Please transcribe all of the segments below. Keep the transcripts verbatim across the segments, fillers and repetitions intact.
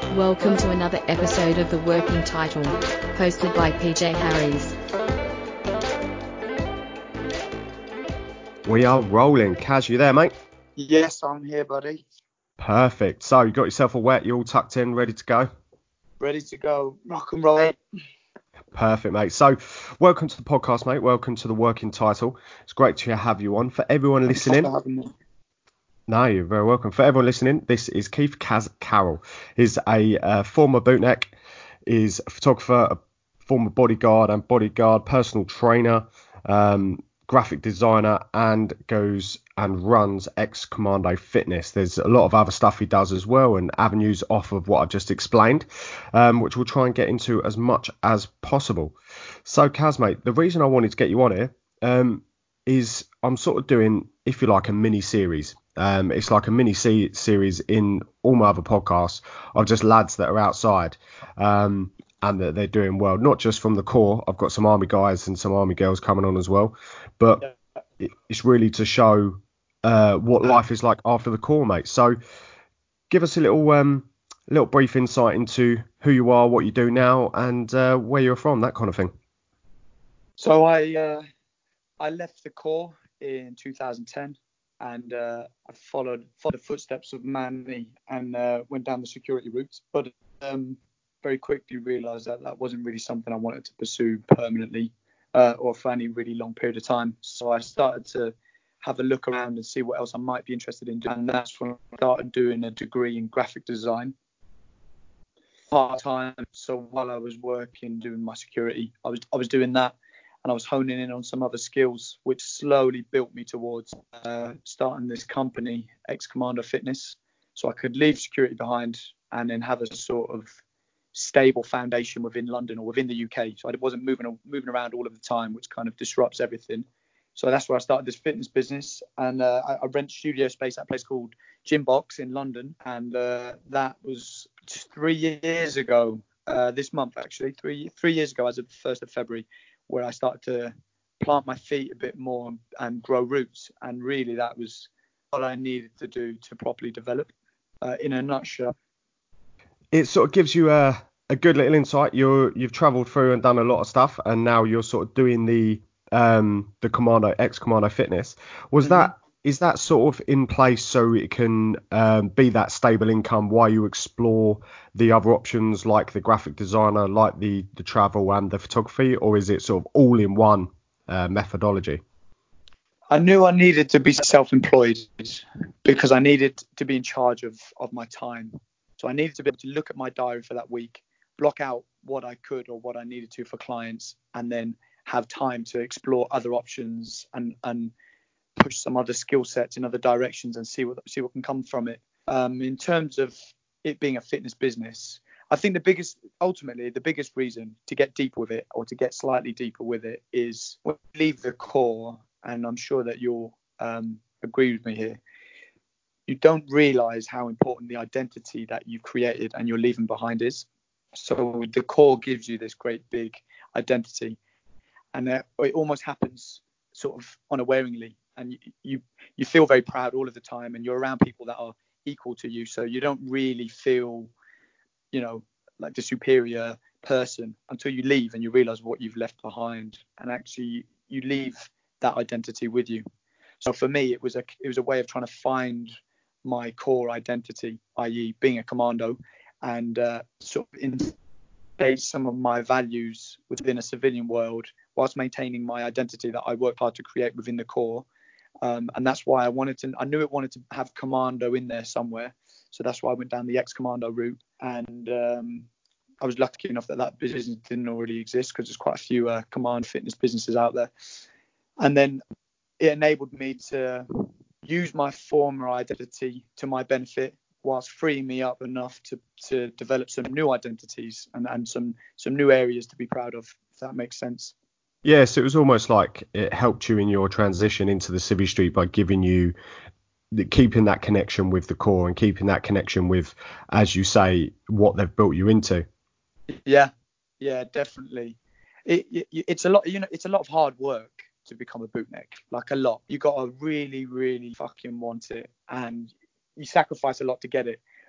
Welcome to another episode of The Working Title, hosted by P J Harries. We are rolling. Kaz, you there, mate? Yes, I'm here, buddy. Perfect. So you got yourself a wet, you're all tucked in, ready to go? Ready to go. Rock and roll. Perfect, mate. So welcome to the podcast, mate. Welcome to The Working Title. It's great to have you on. For everyone listening... Thanks for having me. No, you're very welcome. For everyone listening, this is Keith Kaz Carroll. He's a uh, former bootneck, is a photographer, a former bodyguard and bodyguard, personal trainer, um, graphic designer, and goes and runs Ex-Commando Fitness. There's a lot of other stuff he does as well, and avenues off of what I've just explained, um, which we'll try and get into as much as possible. So, Kaz, mate, the reason I wanted to get you on here um, is I'm sort of doing, if you like, a mini series. Um, it's like a mini se- series in all my other podcasts of just lads that are outside um, and that they're doing well. Not just from the core. I've got some army guys and some army girls coming on as well. But it, it's really to show uh, what life is like after the core, mate. So give us a little um, little brief insight into who you are, what you do now, and uh, where you're from, that kind of thing. So I uh, I left the Corps in two thousand ten. And uh, I followed, followed the footsteps of Manny and uh, went down the security route. But um, very quickly realised that that wasn't really something I wanted to pursue permanently uh, or for any really long period of time. So I started to have a look around and see what else I might be interested in doing. And that's when I started doing a degree in graphic design part-time. So while I was working doing my security, I was I was doing that. And I was honing in on some other skills, which slowly built me towards uh, starting this company, Ex-Commando Fitness, so I could leave security behind and then have a sort of stable foundation within London or within the U K. So I wasn't moving moving around all of the time, which kind of disrupts everything. So that's where I started this fitness business, and uh, I, I rent studio space at a place called Gymbox in London, and uh, that was three years ago. Uh, this month, actually, three three years ago, as of the first of February. Where I started to plant my feet a bit more and grow roots. And really that was what I needed to do to properly develop uh, in a nutshell. It sort of gives you a, a good little insight. You're, you've travelled through and done a lot of stuff, and now you're sort of doing the um, the Commando, Ex-Commando Fitness. Was mm-hmm. that is that sort of in place so it can um, be that stable income while you explore the other options like the graphic designer, like the, the travel and the photography, or is it sort of all in one uh, methodology? I knew I needed to be self-employed because I needed to be in charge of, of my time. So I needed to be able to look at my diary for that week, block out what I could or what I needed to for clients, and then have time to explore other options and, and push some other skill sets in other directions and see what see what can come from it. Um, in terms of it being a fitness business, I think the biggest, ultimately, the biggest reason to get deeper with it or to get slightly deeper with it is when you leave the core, and I'm sure that you'll um, agree with me here, you don't realise how important the identity that you've created and you're leaving behind is. So the core gives you this great big identity, and uh, it almost happens sort of unawareingly. And you, you you feel very proud all of the time, and you're around people that are equal to you. So you don't really feel, you know, like the superior person until you leave and you realize what you've left behind. And actually you leave that identity with you. So for me, it was a it was a way of trying to find my core identity, that is being a commando, and uh, sort of integrate some of my values within a civilian world whilst maintaining my identity that I worked hard to create within the core. Um, and that's why I wanted to, I knew it wanted to have commando in there somewhere. So that's why I went down the ex-commando route. And um, I was lucky enough that that business didn't already exist because there's quite a few uh, command fitness businesses out there. And then it enabled me to use my former identity to my benefit whilst freeing me up enough to, to develop some new identities and, and some, some new areas to be proud of, if that makes sense. Yes, it was almost like it helped you in your transition into the civvy street by giving you, keeping that connection with the core and keeping that connection with, as you say, what they've built you into. Yeah, yeah, definitely. It, it, it's a lot, you know, it's a lot of hard work to become a bootneck, like a lot. You got to really, really fucking want it, and you sacrifice a lot to get it.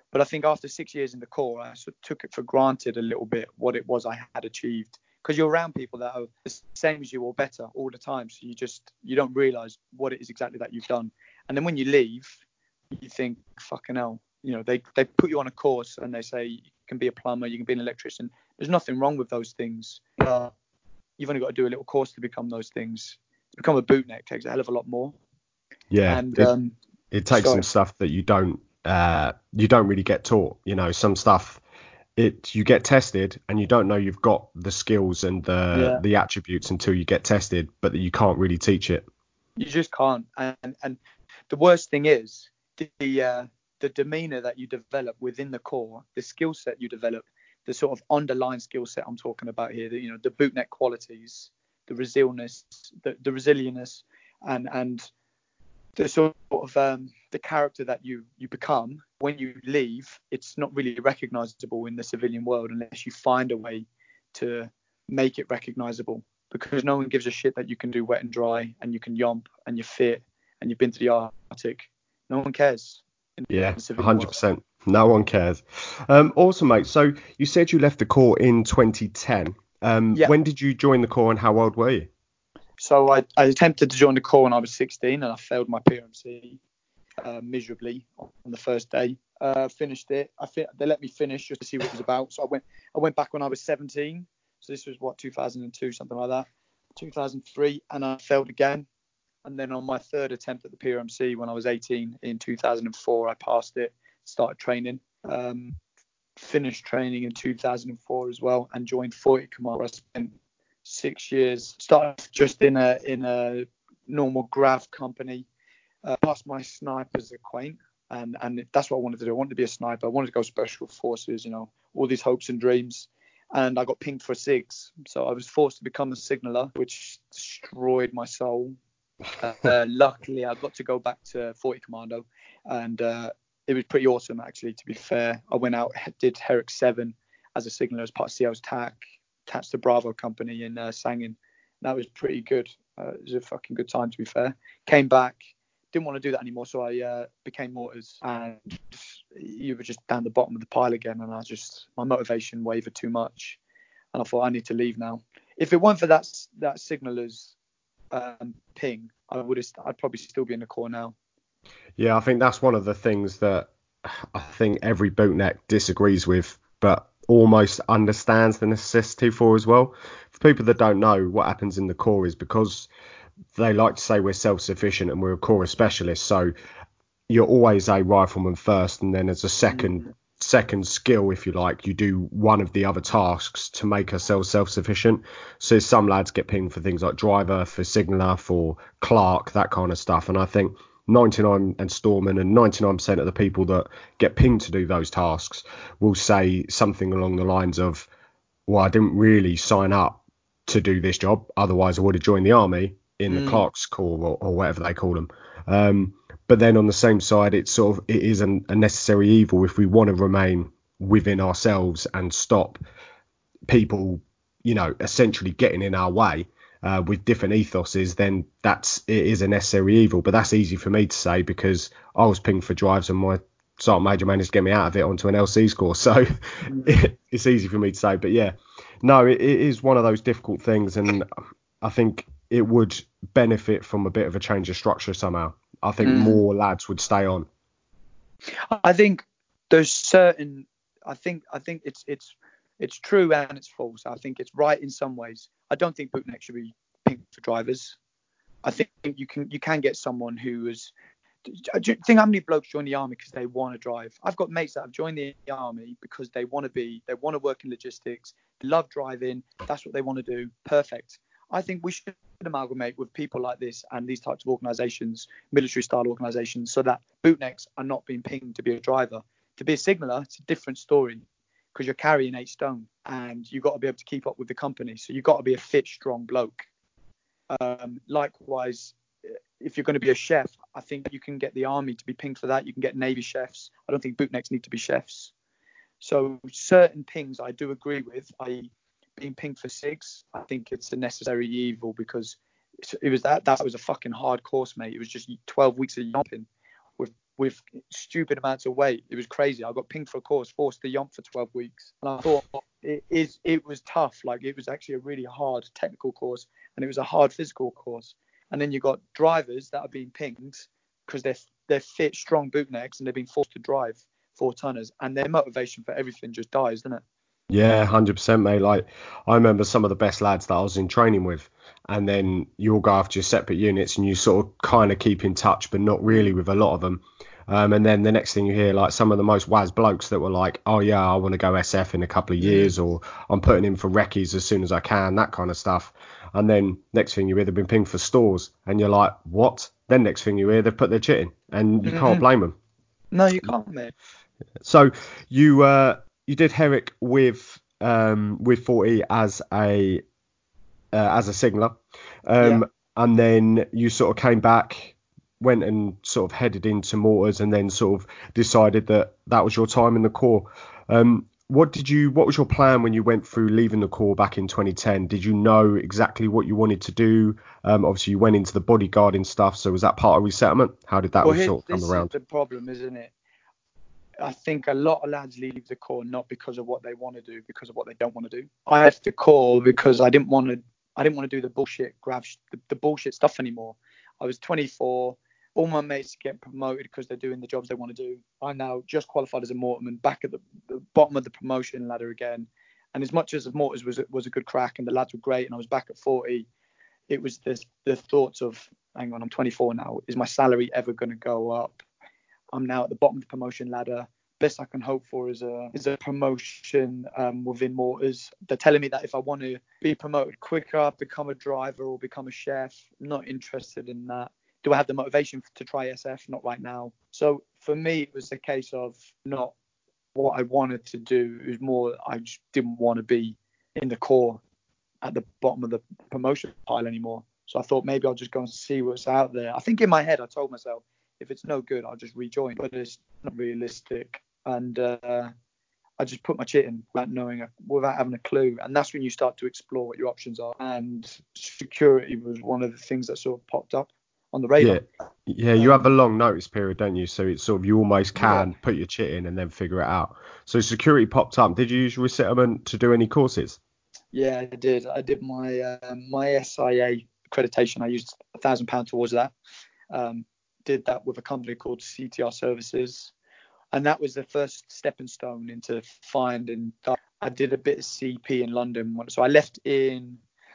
But I think after six years in the Corps, I sort of took it for granted a little bit what it was I had achieved. Because you're around people that are the same as you or better all the time. So you just, you don't realise what it is exactly that you've done. And then when you leave, you think, fucking hell, you know, they, they put you on a course and they say you can be a plumber, you can be an electrician. There's nothing wrong with those things. Uh, you've only got to do a little course to become those things. To become a bootneck takes a hell of a lot more. Yeah, and it, um, it takes sorry. some stuff that you don't uh, you don't really get taught. You know, some stuff it you get tested and you don't know you've got the skills and the Yeah. the attributes until you get tested, but that you can't really teach it. You just can't. And and the worst thing is the uh, the demeanor that you develop within the Corps, the skill set you develop, the sort of underlying skill set I'm talking about here, the, you know, the bootneck qualities, the resilience, the, the resilience, and and the sort of um, the character that you you become when you leave. It's not really recognizable in the civilian world unless you find a way to make it recognizable, because no one gives a shit that you can do wet and dry and you can yomp and you're fit and you've been to the Arctic. No one cares in Yeah, the civilian one hundred percent. No one cares. Um, also, mate, so you said you left the Corps in twenty ten. Um, Yeah. When did you join the Corps and how old were you? So I, I attempted to join the Corps when I was sixteen and I failed my P M C uh, miserably on the first day. Uh, finished it. I fi- they let me finish just to see what it was about. So I went I went back when I was seventeen. So this was what, two thousand two, something like that, two thousand three, and I failed again. And then on my third attempt at the P M C when I was eighteen in two thousand four, I passed it, started training. Um, finished training in two thousand four as well and joined forty Commando. I spent six years, started just in a in a normal grav company, uh, passed my sniper's acquaint, and and that's what I wanted to do. I wanted to be a sniper. I wanted to go special forces, you know, all these hopes and dreams. And I got pinged for SIGs, so I was forced to become a signaller, which destroyed my soul. Uh, luckily, I got to go back to forty Commando, and uh, it was pretty awesome, actually, to be fair. I went out, did Herrick seven as a signaller as part of C L's T A C, attached to Bravo company in uh, Sangin. That was pretty good. Uh, it was a fucking good time, to be fair. Came back, didn't want to do that anymore, so I uh, became Mortars, and you were just down the bottom of the pile again, and I just, my motivation wavered too much, and I thought, I need to leave now. If it weren't for that that signaller's um, ping, I would have, I'd probably still be in the Corps now. Yeah, I think that's one of the things that I think every bootneck disagrees with, but almost understands the necessity for as well. For people that don't know, what happens in the Corps is because they like to say we're self-sufficient and we're a Corps specialist, so you're always a rifleman first, and then as a second mm. second skill, if you like, you do one of the other tasks to make ourselves self-sufficient. So some lads get pinged for things like driver, for signaller, for clerk, that kind of stuff. And I think ninety-nine and Storman and ninety-nine percent of the people that get pinged to do those tasks will say something along the lines of, well, I didn't really sign up to do this job, otherwise I would have joined the army in the mm. clerk's corps, or, or whatever they call them. Um, but then on the same side, it's sort of, it is an, a necessary evil if we want to remain within ourselves and stop people, you know, essentially getting in our way uh, with different ethoses. Then that's, it is a necessary evil. But that's easy for me to say because I was pinged for drives and my sergeant major managed to get me out of it onto an L C's course. So mm. it's easy for me to say. But yeah, no, it, it is one of those difficult things, and I think it would benefit from a bit of a change of structure somehow. I think mm. more lads would stay on. I think there's certain, I think, I think it's it's it's true and it's false. I think it's right in some ways. I don't think bootneck should be pinged for drivers. I think you can you can get someone who is. Do you think how many blokes join the army because they want to drive? I've got mates that have joined the army because they want to be, they want to work in logistics, they love driving, that's what they want to do. Perfect. I think we should amalgamate with people like this and these types of organisations, military style organisations, so that bootnecks are not being pinged to be a driver. To be a signaller, it's a different story because you're carrying eight stone and you've got to be able to keep up with the company. So you've got to be a fit, strong bloke. Um, likewise, if you're going to be a chef, I think you can get the army to be pinged for that. You can get Navy chefs. I don't think bootnecks need to be chefs. So certain pings I do agree with. I being pinged for SIGs, I think it's a necessary evil because it was that that was a fucking hard course, mate. It was just twelve weeks of yomping with with stupid amounts of weight. It was crazy. I got pinged for a course, forced to yomp for twelve weeks. And I thought it is, it was tough. Like, it was actually a really hard technical course, and it was a hard physical course. And then you got drivers that are being pinged because they're, they're fit, strong bootnecks, and they've been forced to drive four tonners, and their motivation for everything just dies, doesn't it? Yeah, one hundred percent, mate. Like, I remember some of the best lads that I was in training with, and then you'll go after your separate units and you sort of kind of keep in touch, but not really with a lot of them. Um, and then the next thing you hear, like, some of the most waz blokes that were like, oh yeah, I want to go S F in a couple of years, mm. or I'm putting in for recce's as soon as I can, that kind of stuff. And then next thing you hear, they've been pinged for stores, and you're like, what? Then next thing you hear, they've put their chit in, and you mm-hmm. can't blame them. No, you can't, mate. So you uh, you did Herrick with um, with forty as a uh, as a signaller, um, yeah. and then you sort of came back, went and sort of headed into mortars, and then sort of decided that that was your time in the Corps. Um, what did you? What was your plan when you went through leaving the Corps back in twenty ten? Did you know exactly what you wanted to do? Um, obviously, you went into the bodyguarding stuff, so was that part of resettlement? How did that well, all sort of come this around? Is the problem, isn't it? I think a lot of lads leave the Corps not because of what they want to do, because of what they don't want to do. I left the Corps because I didn't want to. I didn't want to do the bullshit grab, the, the bullshit stuff anymore. I was twenty-four. All my mates get promoted because they're doing the jobs they want to do. I'm now just qualified as a mortarman, back at the, the bottom of the promotion ladder again. And as much as the mortars was was a good crack and the lads were great, and I was back at forty, it was this the thoughts of, hang on, I'm twenty-four now. Is my salary ever going to go up? I'm now at the bottom of the promotion ladder. Best I can hope for is a is a promotion um, within mortars. They're telling me that if I want to be promoted quicker, become a driver or become a chef, I'm not interested in that. Do I have the motivation to try S F? Not right now. So for me, it was a case of not what I wanted to do. It was more I just didn't want to be in the Corps at the bottom of the promotion pile anymore. So I thought maybe I'll just go and see what's out there. I think in my head, I told myself, if it's no good, I'll just rejoin. But it's not realistic. And uh, I just put my chit in without knowing, without having a clue. And that's when you start to explore what your options are. And security was one of the things that sort of popped up on the radar. Yeah, yeah. You um, have a long notice period, don't you? So it's sort of, you almost can yeah. put your chit in and then figure it out. So security popped up. Did you use resettlement to do any courses? Yeah, I did. I did my uh, my S I A accreditation. I used a thousand pounds towards that. Um, did that with a company called C T R Services. And that was the first stepping stone into finding. I did a bit of C P in London. So I left in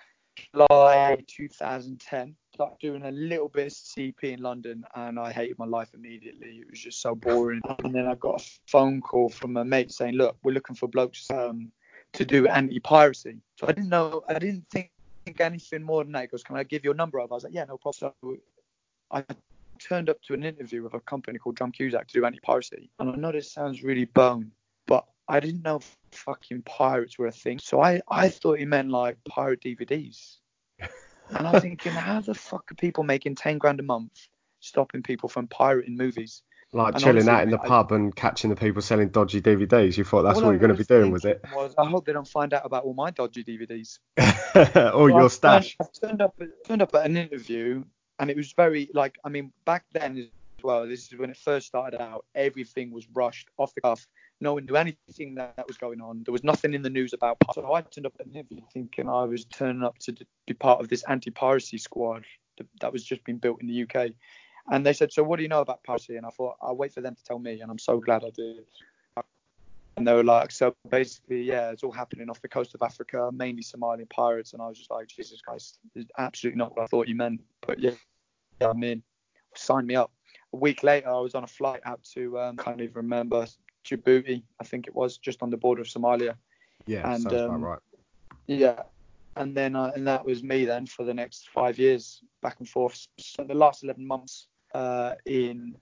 July two thousand ten. Started doing a little bit of C P in London, and I hated my life immediately. It was just so boring. And then I got a phone call from a mate saying, look, we're looking for blokes um, to do anti-piracy. So I didn't know, I didn't think, think anything more than that. He goes, can I give you a number of? I was like, yeah, no problem. So I turned up to an interview with a company called Drum Cusack to do anti-piracy. And I know this sounds really bone, but I didn't know fucking pirates were a thing. So I, I thought he meant like pirate D V Ds. And I was thinking, how the fuck are people making ten grand a month stopping people from pirating movies? Like and chilling out in mate, the pub I, and catching the people selling dodgy D V Ds. You thought that's what I you're going to be doing, was it? Was, I hope they don't find out about all my dodgy D V Ds. or so your I stash. Turned, I turned up, turned up at an interview, and it was very, like, I mean, back then as well, this is when it first started out, everything was rushed off the cuff. No one knew anything that, that was going on. There was nothing in the news about piracy. So I turned up at an interview thinking I was turning up to be part of this anti-piracy squad that was just being built in the U K. And they said, so what do you know about piracy? And I thought, I'll wait for them to tell me. And I'm so glad I did. And they were like, so basically, yeah, it's all happening off the coast of Africa, mainly Somalian pirates. And I was just like, Jesus Christ, it's absolutely not what I thought you meant. But yeah, yeah I'm in. Sign me up. A week later, I was on a flight out to, um, can't even remember, Djibouti, I think it was, just on the border of Somalia. Yeah, and, sounds um, about right. Yeah. And then, uh, and that was me then for the next five years, back and forth. So the last eleven months uh, in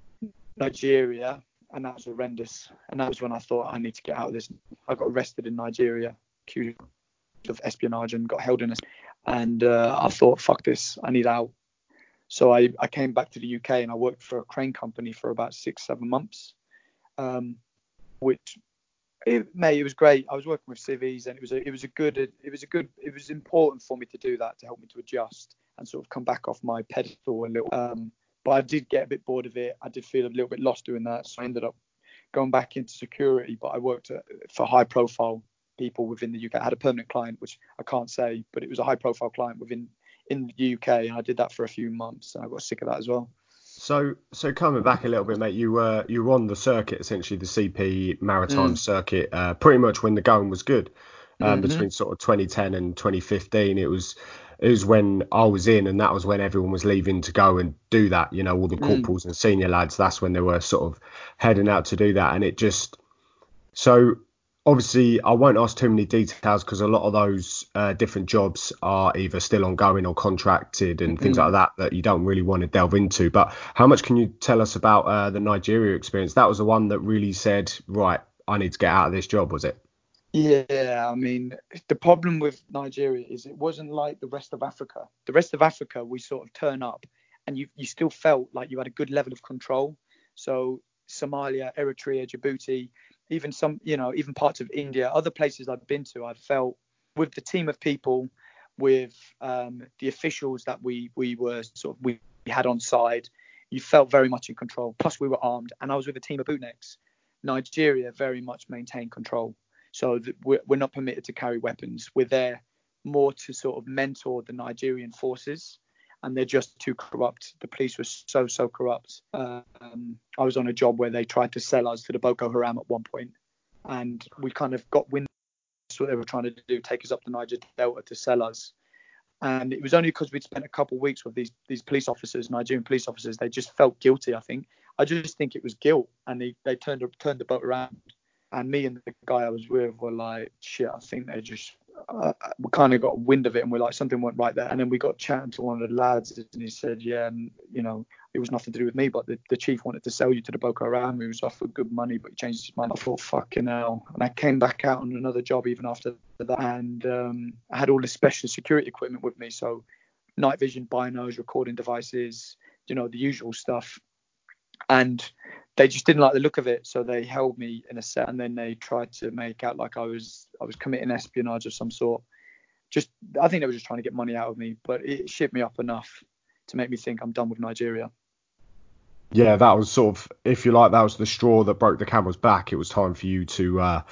Nigeria, and that was horrendous. And that was when I thought, I need to get out of this. I got arrested in Nigeria, accused of espionage, and got held in this. And uh, I thought, fuck this, I need out. So I, I came back to the U K and I worked for a crane company for about six, seven months, um, which. It, mate, it was great. I was working with civvies, and it was a, it was a good, it was a good, it was important for me to do that to help me to adjust and sort of come back off my pedestal a little. Um, but I did get a bit bored of it. I did feel a little bit lost doing that, so I ended up going back into security. But I worked at, for high profile people within the U K. I had a permanent client, which I can't say, but it was a high profile client within in the U K, and I did that for a few months, and I got sick of that as well. So, so coming back a little bit, mate, you were you were on the circuit, essentially the C P Maritime Mm. circuit, uh, pretty much when the going was good. Um, Mm-hmm. Between sort of twenty ten and twenty fifteen, it was it was when I was in, and that was when everyone was leaving to go and do that. You know, all the Mm. corporals and senior lads. That's when they were sort of heading out to do that, and it just so. Obviously, I won't ask too many details because a lot of those uh, different jobs are either still ongoing or contracted and things Mm. like that that you don't really want to delve into. But how much can you tell us about uh, the Nigeria experience? That was the one that really said, right, I need to get out of this job, was it? Yeah, I mean, the problem with Nigeria is it wasn't like the rest of Africa. The rest of Africa, we sort of turn up and you, you still felt like you had a good level of control. So Somalia, Eritrea, Djibouti, even some, you know, even parts of India, other places I've been to, I felt with the team of people, with um, the officials that we we were sort of we had on side, you felt very much in control. Plus we were armed, and I was with a team of bootnecks. Nigeria very much maintained control. So th- we're, we're not permitted to carry weapons. We're there more to sort of mentor the Nigerian forces, and they're just too corrupt. The police were so, so corrupt. Um, I was on a job where they tried to sell us to the Boko Haram at one point, and we kind of got wind. That's what they were trying to do, take us up the Niger Delta to sell us. And it was only because we'd spent a couple of weeks with these these police officers, Nigerian police officers, they just felt guilty, I think. I just think it was guilt, and they, they turned turned the boat around. And me and the guy I was with were like, shit, I think they just, uh, we kind of got wind of it, and we're like, something went right there. And then we got chatting to one of the lads, and he said, yeah, and, you know, it was nothing to do with me, but the, the chief wanted to sell you to the Boko Haram. He was offered good money, but he changed his mind. I thought, fucking hell. And I came back out on another job even after that, and um, I had all this special security equipment with me. So night vision, binos, recording devices, you know, the usual stuff. And they just didn't like the look of it, so they held me in a set, and then they tried to make out like I was I was committing espionage of some sort. Just I think they were just trying to get money out of me, but it shit me up enough to make me think I'm done with Nigeria. Yeah, that was sort of, if you like, that was the straw that broke the camel's back. It was time for you to uh,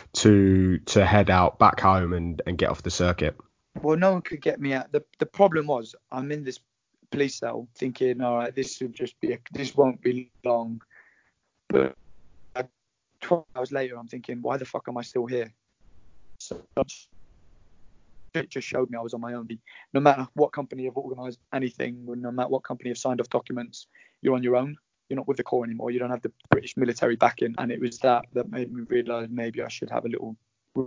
to to head out back home and, and get off the circuit. Well, no one could get me out. The the problem was I'm in this police cell thinking, all right, this will just be a, this won't be long. But twelve hours later, I'm thinking, why the fuck am I still here? So it just showed me I was on my own. No matter what company have organised anything, no matter what company have signed off documents, you're on your own. You're not with the Corps anymore. You don't have the British military backing. And it was that that made me realise maybe I should have a little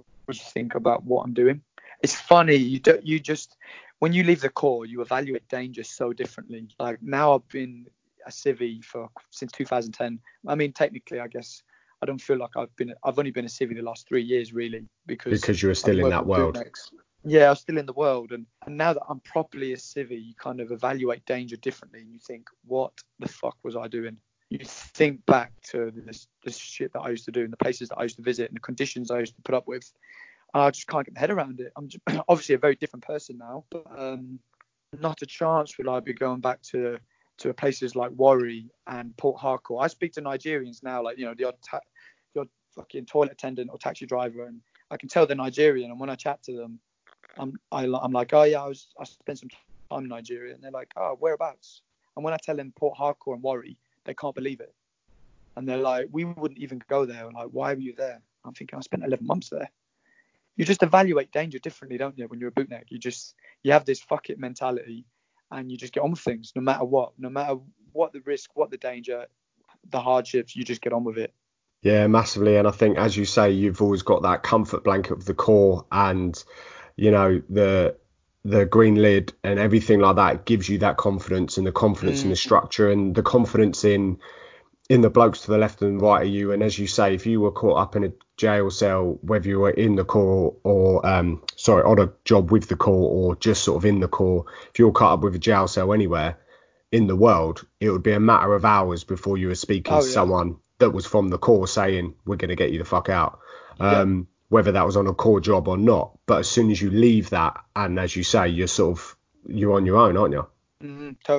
think about what I'm doing. It's funny, you do, you just when you leave the Corps, you evaluate danger so differently. Like now, I've been a civvy for since two thousand ten. I mean, technically, I guess I don't feel like I've been. I've only been a civvy the last three years, really, because because you were still I've in that world. bootnecks. Yeah, I was still in the world, and, and now that I'm properly a civvy, you kind of evaluate danger differently, and you think, what the fuck was I doing? You think back to this this shit that I used to do, and the places that I used to visit, and the conditions I used to put up with. I just can't get my head around it. I'm just, obviously a very different person now, but um, not a chance will I be going back to to places like Warri and Port Harcourt. I speak to Nigerians now, like, you know, the odd, ta- the odd fucking toilet attendant or taxi driver, and I can tell they're Nigerian. And when I chat to them, I'm I, I'm like, oh yeah, I was I spent some time in Nigeria, and they're like, oh, whereabouts? And when I tell them Port Harcourt and Warri, they can't believe it, and they're like, we wouldn't even go there. I'm like, why were you there? I'm thinking I spent eleven months there. You just evaluate danger differently, don't you? When you're a bootneck, you just you have this fuck it mentality, and you just get on with things, no matter what, no matter what the risk, what the danger, the hardships. You just get on with it. Yeah, massively. And I think, as you say, you've always got that comfort blanket of the Corps, and you know the the green lid and everything like that. It gives you that confidence, and the confidence mm. in the structure, and the confidence in in the blokes to the left and right of you. And as you say, if you were caught up in a jail cell, whether you were in the Corps or um sorry on a job with the Corps or just sort of in the Corps, if you were caught up with a jail cell anywhere in the world, it would be a matter of hours before you were speaking oh, to yeah. someone that was from the Corps saying, we're going to get you the fuck out. Yeah. Um whether that was on a Corps job or not. But as soon as you leave that, and as you say, you're sort of you're on your own, aren't you? Mm, totally.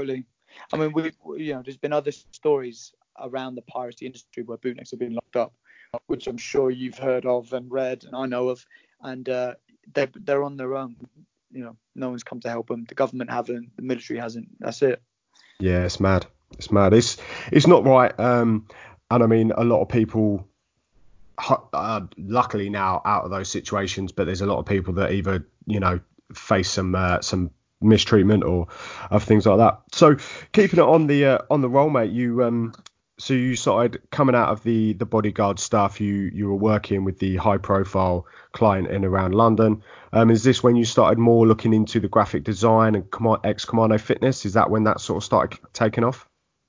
I mean, we, we- you know, there's been other stories around the piracy industry where bootleggers have been locked up, which I'm sure you've heard of and read, and I know of, and uh, they they're on their own. You know, no one's come to help them. The government haven't, the military hasn't. That's it. Yeah, it's mad. It's mad. It's it's not right. Um, and I mean, a lot of people, uh, luckily now out of those situations, but there's a lot of people that either, you know, face some uh, some mistreatment or of things like that. So keeping it on the uh, on the roll, mate, you um so you started coming out of the the bodyguard stuff. You you were working with the high profile client in around London. Um, is this when you started more looking into the graphic design and command, ex commando fitness? Is that when that sort of started taking off?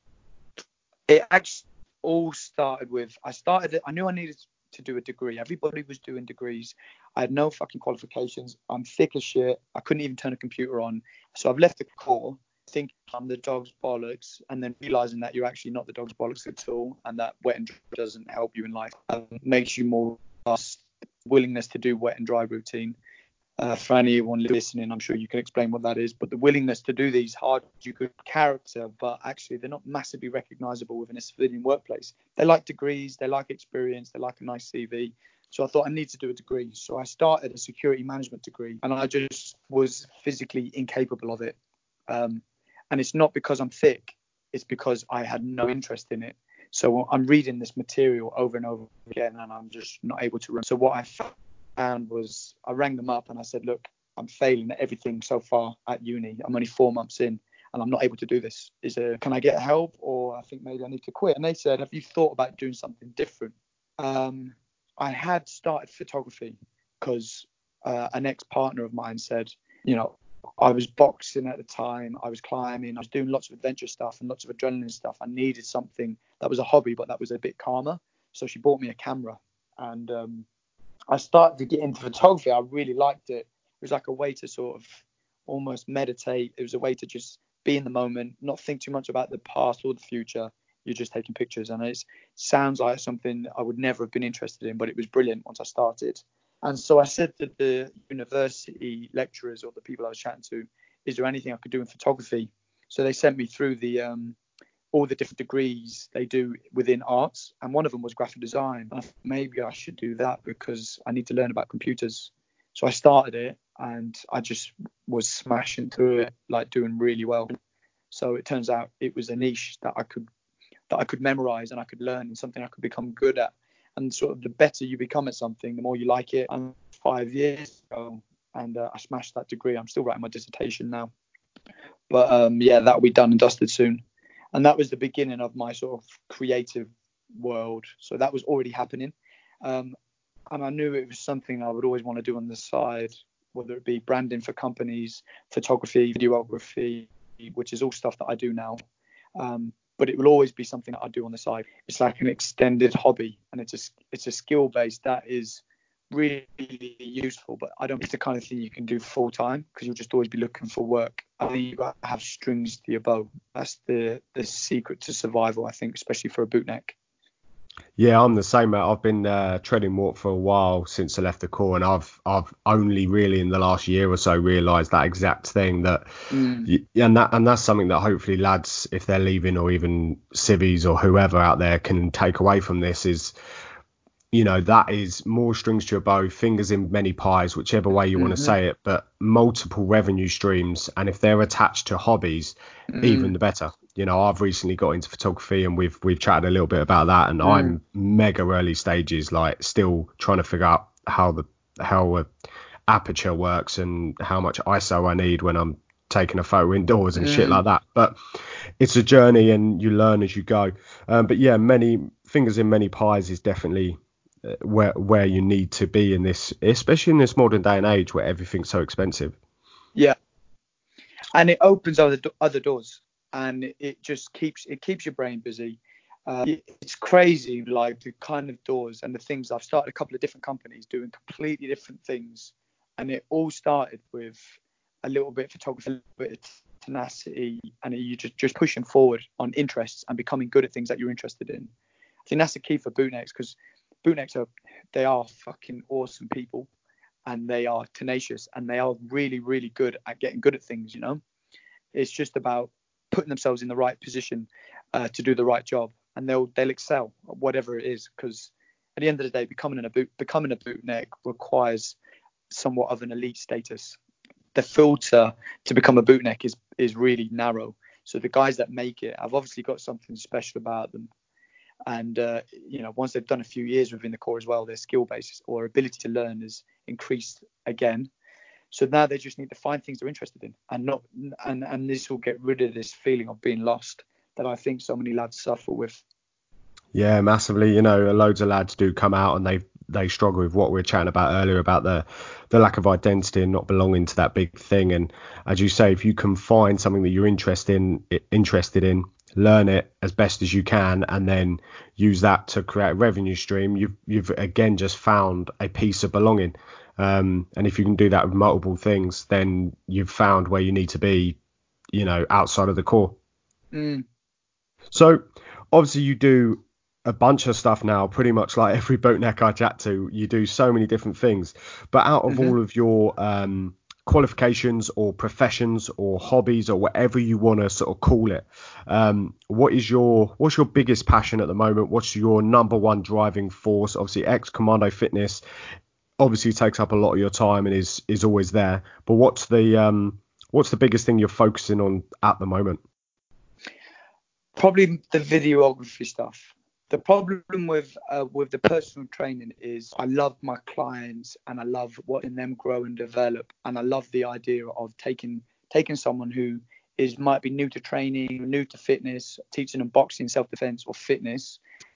It actually all started with, I started it, I knew I needed to do a degree. Everybody was doing degrees. I had no fucking qualifications. I'm thick as shit. I couldn't even turn a computer on. So I've left the Corps thinking I'm the dog's bollocks, and then realizing that you're actually not the dog's bollocks at all, and that wet and dry doesn't help you in life. It makes you more willingness to do wet and dry routine. Uh, for anyone listening, I'm sure you can explain what that is, but the willingness to do these hard, you good character, but actually they're not massively recognizable within a civilian workplace. They like degrees, they like experience, they like a nice C V. So I thought I need to do a degree. So I started a security management degree, and I just was physically incapable of it. Um, and it's not because I'm thick, it's because I had no interest in it. So I'm reading this material over and over again, and I'm just not able to remember. So what I found was, I rang them up and I said, look, I'm failing at everything so far at uni. I'm only four months in and I'm not able to do this. Is there, can I get help, or I think maybe I need to quit? And they said, have you thought about doing something different? Um, I had started photography because uh, an ex-partner of mine said, you know, I was boxing at the time, I was climbing, I was doing lots of adventure stuff and lots of adrenaline stuff. I needed something that was a hobby, but that was a bit calmer. So she bought me a camera, and um, I started to get into photography. I really liked it. It was like a way to sort of almost meditate. It was a way to just be in the moment, not think too much about the past or the future. You're just taking pictures, and it sounds like something I would never have been interested in, but it was brilliant once I started. And so I said to the university lecturers or the people I was chatting to, is there anything I could do in photography? So they sent me through the um, all the different degrees they do within arts, and one of them was graphic design. And I thought maybe I should do that because I need to learn about computers. So I started it, and I just was smashing through it, like doing really well. So it turns out it was a niche that I could that I could memorize and I could learn, and something I could become good at. And sort of the better you become at something, the more you like it. And five years ago, and uh, I smashed that degree. I'm still writing my dissertation now, but um, yeah, that'll be done and dusted soon. And that was the beginning of my sort of creative world. So that was already happening, um, and I knew it was something I would always want to do on the side, whether it be branding for companies, photography, videography, which is all stuff that I do now. Um, but it will always be something that I do on the side. It's like an extended hobby, and it's a it's a skill base that is really useful. But I don't think it's the kind of thing you can do full time, because you'll just always be looking for work. I think you've got to have strings to your bow. That's the the secret to survival, I think, especially for a bootneck. Yeah, I'm the same, mate. I've been uh, treading water for a while since I left the Corps, and I've I've only really in the last year or so realised that exact thing. That Mm. y- and that and that's something that hopefully lads, if they're leaving, or even civvies or whoever out there, can take away from this is, you know, that is more strings to your bow, fingers in many pies, whichever way you want to Mm-hmm. say it, but multiple revenue streams, and if they're attached to hobbies, Mm. even the better. You know, I've recently got into photography, and we've we've chatted a little bit about that, and Mm. I'm mega early stages, like still trying to figure out how the how a aperture works and how much I S O I need when I'm taking a photo indoors and Mm. shit like that. But it's a journey, and you learn as you go. Um, but yeah, many fingers in many pies is definitely uh, where where you need to be in this, especially in this modern day and age where everything's so expensive. Yeah, and it opens other other doors, and it just keeps it keeps your brain busy. Uh, it's crazy, like the kind of doors and the things. I've started a couple of different companies doing completely different things, and it all started with a little bit of photography, a little bit of tenacity, and you just just pushing forward on interests and becoming good at things that you're interested in. I think that's the key for bootnecks, because bootnecks are they are fucking awesome people, and they are tenacious, and they are really really good at getting good at things. You know, it's just about putting themselves in the right position uh, to do the right job, and they'll they'll excel at whatever it is. Because at the end of the day, becoming a boot becoming a bootneck requires somewhat of an elite status. The filter to become a bootneck is is really narrow. So the guys that make it have obviously got something special about them. And, uh, you know, once they've done a few years within the corps as well, their skill base or ability to learn is increased again. So now they just need to find things they're interested in, and not and, and this will get rid of this feeling of being lost that I think so many lads suffer with. Yeah, massively. You know, loads of lads do come out and they they struggle with what we were chatting about earlier about the the lack of identity and not belonging to that big thing. And as you say, if you can find something that you're interested in, interested in, learn it as best as you can, and then use that to create a revenue stream, you've you've again just found a piece of belonging. Um, and if you can do that with multiple things, then you've found where you need to be, you know, outside of the core. Mm. So obviously you do a bunch of stuff now, pretty much like every boatneck I chat to. You do so many different things, but out of Mm-hmm. all of your um, qualifications or professions or hobbies or whatever you want to sort of call it, um, what is your what's your biggest passion at the moment? What's your number one driving force? Obviously, ex-commando fitness obviously takes up a lot of your time and is is always there. But what's the um, what's the biggest thing you're focusing on at the moment? Probably the videography stuff. The problem with uh, with the personal training is I love my clients and I love watching them grow and develop, and I love the idea of taking taking someone who is might be new to training, new to fitness, teaching them boxing, self-defense or fitness,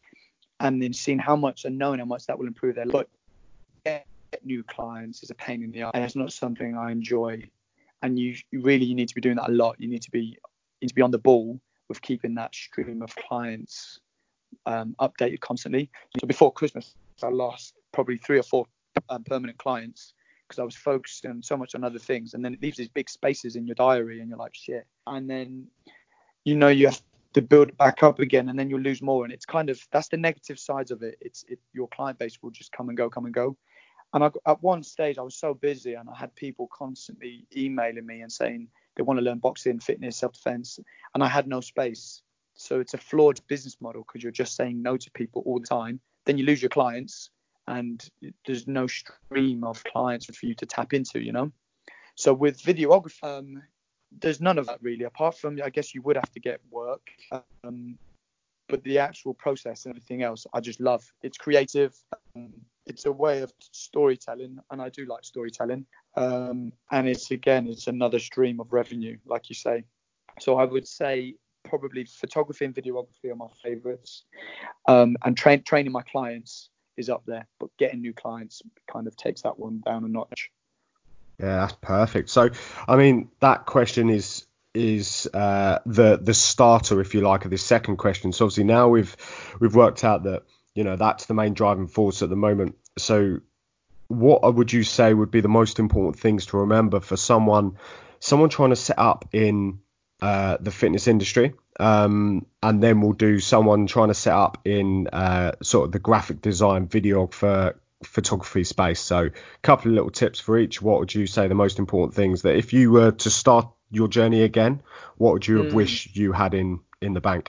and then seeing how much and knowing how much that will improve their life. Get new clients is a pain in the ass, and it's not something I enjoy. And you, you really you need to be doing that a lot. You need to be you need to be on the ball with keeping that stream of clients um, updated constantly. So before Christmas, I lost probably three or four um, permanent clients because I was focusing so much on other things, and then it leaves these big spaces in your diary, and you're like, shit. And then you know you have to build it back up again, and then you'll lose more. And it's kind of that's the negative sides of it. It's it, your client base will just come and go, come and go. And I, at one stage, I was so busy, and I had people constantly emailing me and saying they want to learn boxing, fitness, self-defense, and I had no space. So it's a flawed business model because you're just saying no to people all the time. Then you lose your clients, and there's no stream of clients for you to tap into, you know. So with videography, um, there's none of that really. Apart from, I guess you would have to get work. Um, but the actual process and everything else, I just love. It's creative. Um, it's a way of storytelling, and I do like storytelling. Um, and it's, again, it's another stream of revenue, like you say. So I would say probably photography and videography are my favorites. Um, and train, training my clients is up there, but getting new clients kind of takes that one down a notch. Yeah, that's perfect. So, I mean, that question is is uh, the the starter, if you like, of this second question. So obviously now we've we've worked out that, you know, that's the main driving force at the moment. So what would you say would be the most important things to remember for someone someone trying to set up in uh, the fitness industry? Um, and then we'll do someone trying to set up in uh, sort of the graphic design, videographer, photography space. So a couple of little tips for each. What would you say the most important things that if you were to start your journey again, what would you have Mm. wished you had in in the bank?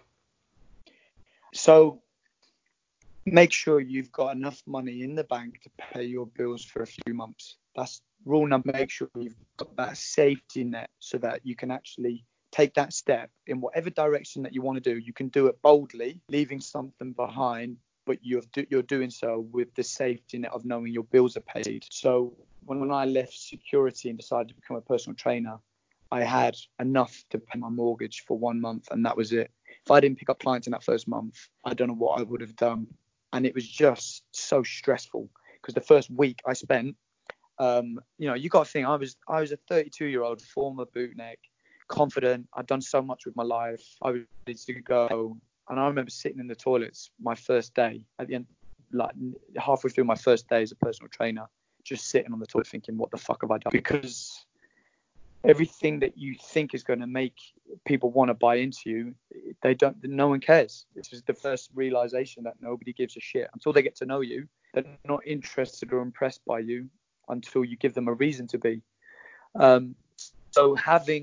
So make sure you've got enough money in the bank to pay your bills for a few months. That's rule number. Make sure you've got that safety net so that you can actually take that step in whatever direction that you want to do. You can do it boldly, leaving something behind, but you're do, you're doing so with the safety net of knowing your bills are paid. So when, when I left security and decided to become a personal trainer, I had enough to pay my mortgage for one month, and that was it. If I didn't pick up clients in that first month, I don't know what I would have done. And it was just so stressful because the first week I spent, um, you know, you got to think I was I was a thirty-two year old former bootneck, confident. I'd done so much with my life. I was ready to go. And I remember sitting in the toilets my first day at the end, like halfway through my first day as a personal trainer, just sitting on the toilet thinking, what the fuck have I done? Because everything that you think is going to make people want to buy into you, they don't, no one cares. This is the first realization that nobody gives a shit until they get to know you. They're not interested or impressed by you until you give them a reason to be. Um, so having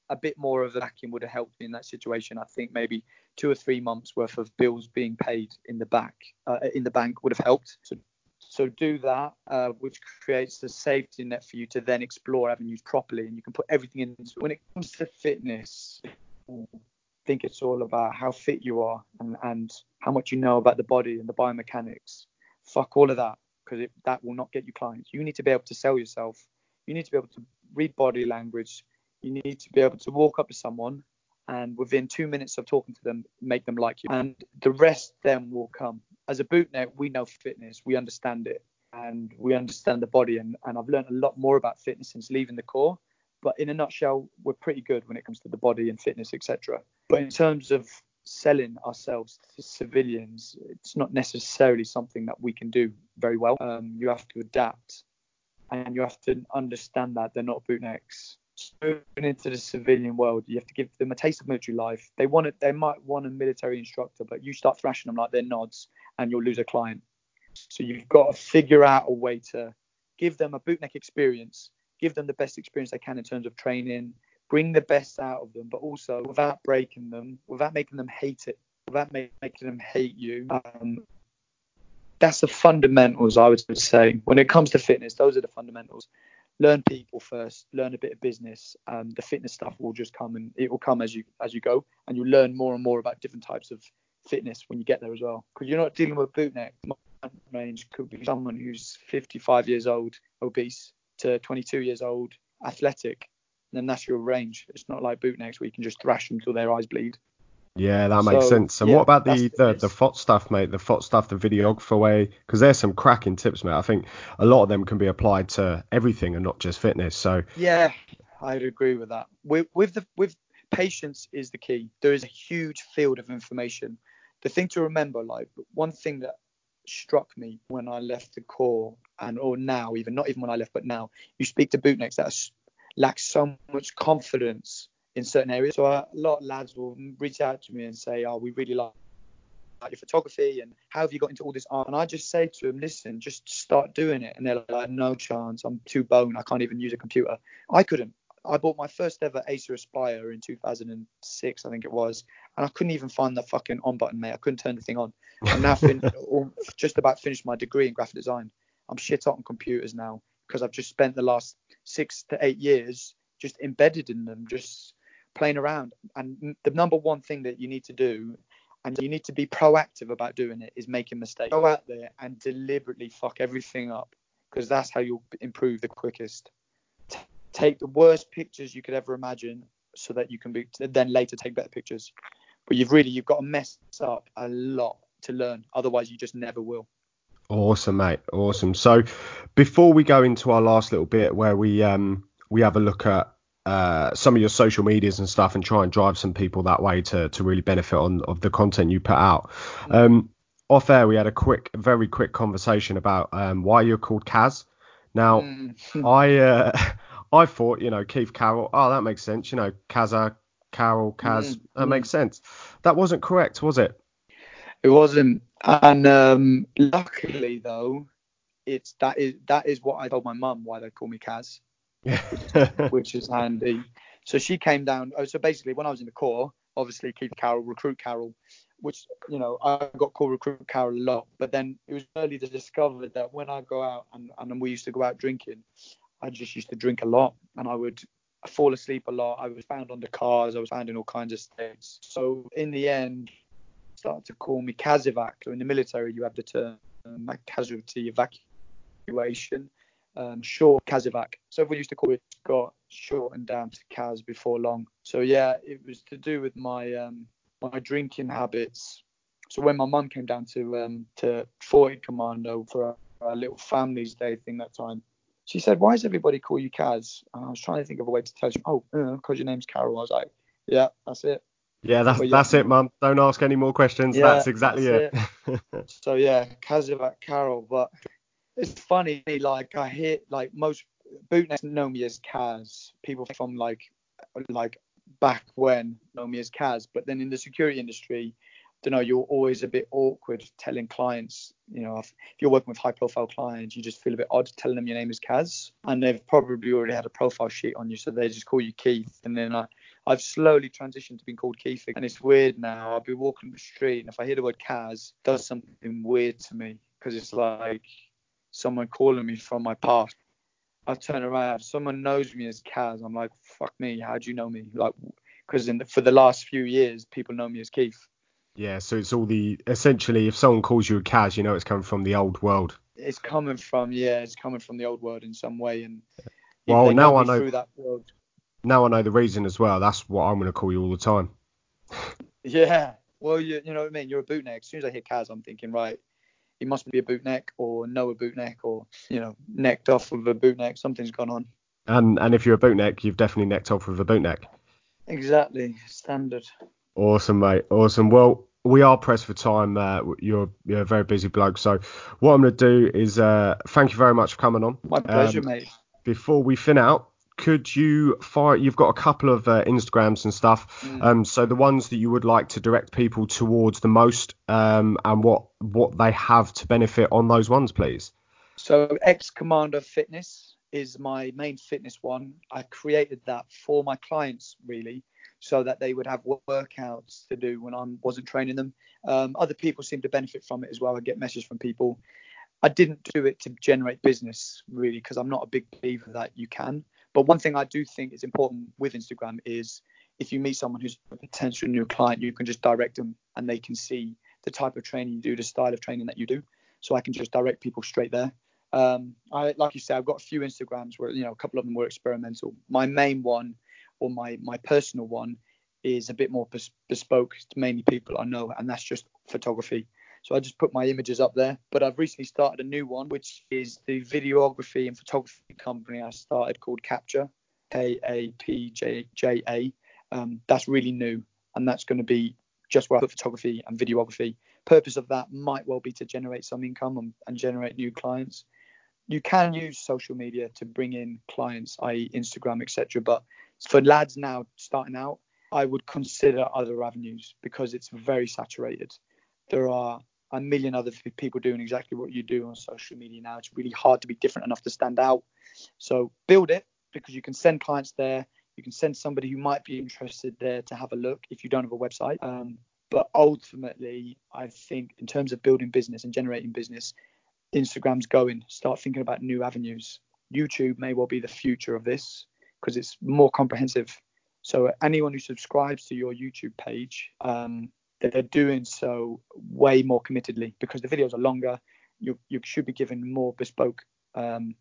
a bit more of a backing would have helped me in that situation. I think maybe two or three months worth of bills being paid in the back, uh, in the bank would have helped. So, so do that, uh, which creates a safety net for you to then explore avenues properly, and you can put everything into. When it comes to fitness, I think it's all about how fit you are and, and how much you know about the body and the biomechanics. Fuck all of that, because that will not get you clients. You need to be able to sell yourself. You need to be able to read body language. You need to be able to walk up to someone and within two minutes of talking to them, make them like you. And the rest then will come. As a bootneck, we know fitness. We understand it. And we understand the body. And, and I've learned a lot more about fitness since leaving the Corps. But in a nutshell, we're pretty good when it comes to the body and fitness, et cetera. But in terms of selling ourselves to civilians, it's not necessarily something that we can do very well. Um, you have to adapt. And you have to understand that they're not bootnecks. Moving into the civilian world, you have to give them a taste of military life. They want it. They might want a military instructor, but you start thrashing them like they're nods, and you'll lose a client. So you've got to figure out a way to give them a bootneck experience, give them the best experience they can in terms of training, bring the best out of them, but also without breaking them, without making them hate it, without make, making them hate you. Um, that's the fundamentals, I would say. When it comes to fitness, those are the fundamentals. Learn people first, learn a bit of business. Um, the fitness stuff will just come, and it will come as you as you go, and you learn more and more about different types of fitness when you get there as well. Because you're not dealing with bootneck. My range could be someone who's fifty-five years old, obese, to twenty-two years old, athletic. And then that's your range. It's not like bootnecks where you can just thrash them till their eyes bleed. Yeah, that makes So, sense. And yeah, what about the that's the the, the list. F O T stuff, mate? The F O T stuff, the videographer way, because there's some cracking tips, mate. I think a lot of them can be applied to everything and not just fitness. So Yeah, I'd agree with that. With with the with patience is the key. There is a huge field of information. The thing to remember, like one thing that struck me when I left the Corps, and or now even not even when I left, but now you speak to bootnecks that are, lack so much confidence in certain areas. So a lot of lads will reach out to me and say, "Oh, we really like." like your photography and how have you got into all this art? And I just say to them, listen, just start doing it. And they're like, no chance, I'm too bone, I can't even use a computer. I couldn't. I bought my first ever Acer Aspire in two thousand six, I think it was, and I couldn't even find the fucking on button, mate. I couldn't turn the thing on. I'm now fin- just about finished my degree in graphic design. I'm shit hot on computers now because I've just spent the last six to eight years just embedded in them, just playing around. And the number one thing that you need to do, and you need to be proactive about doing it, is making mistakes. Go out there and deliberately fuck everything up, because that's how you'll improve the quickest. T- take the worst pictures you could ever imagine so that you can be then later take better pictures. But you've really, you've got to mess up a lot to learn. Otherwise, you just never will. awesome, mate. Awesome. So before we go into our last little bit where we um we have a look at uh some of your social medias and stuff and try and drive some people that way to to really benefit on of the content you put out. Um off air we had a quick very quick conversation about um why you're called Kaz. Now Mm. I uh I thought, you know, Keith Carroll, oh that makes sense, you know, Kaza, Carroll, Kaz, Mm. that Mm. makes sense. That wasn't correct, was it? It wasn't. And um, luckily though, it's that is that is what I told my mum why they call me Kaz, which is handy. So she came down. Oh, so basically, when I was in the Corps, obviously Keith Carroll, Recruit Carroll, which, you know, I got called Recruit Carroll a lot. But then it was early to discover that when I go out and, and we used to go out drinking, I just used to drink a lot, and I would fall asleep a lot. I was found under cars. I was found in all kinds of states. So in the end, started to call me Kazivac. So in the military, you have the term um, casualty evacuation. Um, short Kazivac. So everyone used to call it, got shortened down to Kaz before long. So yeah, it was to do with my um, my drinking habits. So when my mum came down to um, to forty Commando for a, a little family's day thing that time, she said, "Why does everybody call you Kaz?" And I was trying to think of a way to tell her, "Oh, because your name's Carol." I was like, "Yeah, that's it." Yeah, that's But yeah, that's it, Mum. Don't ask any more questions. yeah, That's exactly that's it. it. So yeah, Kazivac Carol. But it's funny, like I hear, like most bootleggers know me as Kaz. People from like like back when know me as Kaz. But then in the security industry, don't know, you're always a bit awkward telling clients, you know, if, if you're working with high profile clients, you just feel a bit odd telling them your name is Kaz, and they've probably already had a profile sheet on you, so they just call you Keith. And then I, I've slowly transitioned to being called Keith, and it's weird now. I'll be walking the street, and if I hear the word Kaz, it does something weird to me, because it's like someone calling me from my past. I turn around, someone knows me as Kaz. I'm like, fuck me, how do you know me? Like, because in the, for the last few years, people know me as Keith. Yeah, so it's all the, essentially, if someone calls you a Kaz, you know it's coming from the old world. It's coming from, yeah, it's coming from the old world in some way, and well, they now know I me know through that world. Now I know the reason as well. That's what I'm going to call you all the time. Yeah, well, you you know what I mean. You're a bootneck. As soon as I hear Kaz, I'm thinking, right, he must be a bootneck, or know a bootneck, or you know, necked off with a bootneck. Something's gone on. And and if you're a bootneck, you've definitely necked off with a bootneck. Exactly, standard. Awesome, mate. Awesome. Well, we are pressed for time. Uh, you're you're a very busy bloke. So what I'm going to do is uh, thank you very much for coming on. My pleasure, um, mate. Before we fin out, could you fire? You've got a couple of uh, Instagrams and stuff. Mm. Um, so the ones that you would like to direct people towards the most, um, and what what they have to benefit on those ones, please. So X Commander Fitness is my main fitness one. I created that for my clients, really, so that they would have workouts to do when I wasn't training them. Um, other people seem to benefit from it as well. I get messages from people. I didn't do it to generate business, really, because I'm not a big believer that you can. But one thing I do think is important with Instagram is if you meet someone who's a potential new client, you can just direct them and they can see the type of training you do, the style of training that you do. So I can just direct people straight there. Um, I, like you said, I've got a few Instagrams where, you know, a couple of them were experimental. My main one, or my, my personal one, is a bit more bes- bespoke to mainly people I know, and that's just photography. So I just put my images up there. But I've recently started a new one, which is the videography and photography company I started called Capture, K A P J J A. Um, that's really new, and that's going to be just where I put photography and videography. Purpose of that might well be to generate some income and, and generate new clients. You can use social media to bring in clients, that is. Instagram, et cetera. But for lads now starting out, I would consider other avenues because it's very saturated. There are a million other people doing exactly what you do on social media now. It's really hard to be different enough to stand out. So build it, because you can send clients there. You can send somebody who might be interested there to have a look if you don't have a website. Um, but ultimately, I think in terms of building business and generating business, Instagram's going. Start thinking about new avenues. YouTube may well be the future of this because it's more comprehensive. So anyone who subscribes to your YouTube page, um, they're doing so way more committedly because the videos are longer. You you should be giving more bespoke um,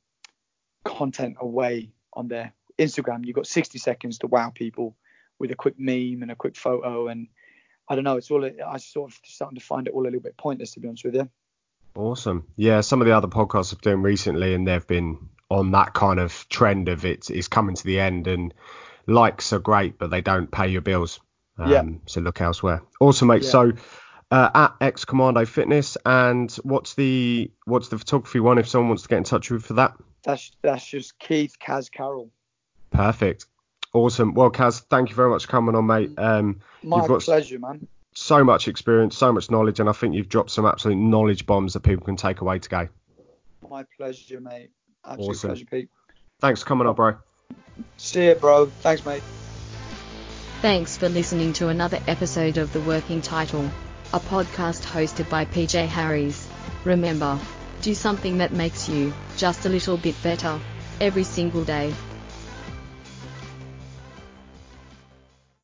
content away on there. Instagram, you've got sixty seconds to wow people with a quick meme and a quick photo. And I don't know, it's all, I sort of starting to find it all a little bit pointless, to be honest with you. Awesome. Yeah, some of the other podcasts I've done recently, and they've been on that kind of trend of it is coming to the end, and likes are great, but they don't pay your bills. Um, yeah. So look elsewhere. Awesome, mate. Yeah. So uh, at X Commando Fitness, and what's the what's the photography one if someone wants to get in touch with you for that? That's that's just Keith Kaz Carroll. Perfect. Awesome. Well, Kaz, thank you very much for coming on, mate. Um, My you've got pleasure, man. So much experience, so much knowledge, and I think you've dropped some absolute knowledge bombs that people can take away today. My pleasure, mate. Absolute Awesome. pleasure, Pete. Thanks for coming on, bro. See you, bro. Thanks, mate. Thanks for listening to another episode of The Working Title, a podcast hosted by P J Harries. Remember, do something that makes you just a little bit better every single day.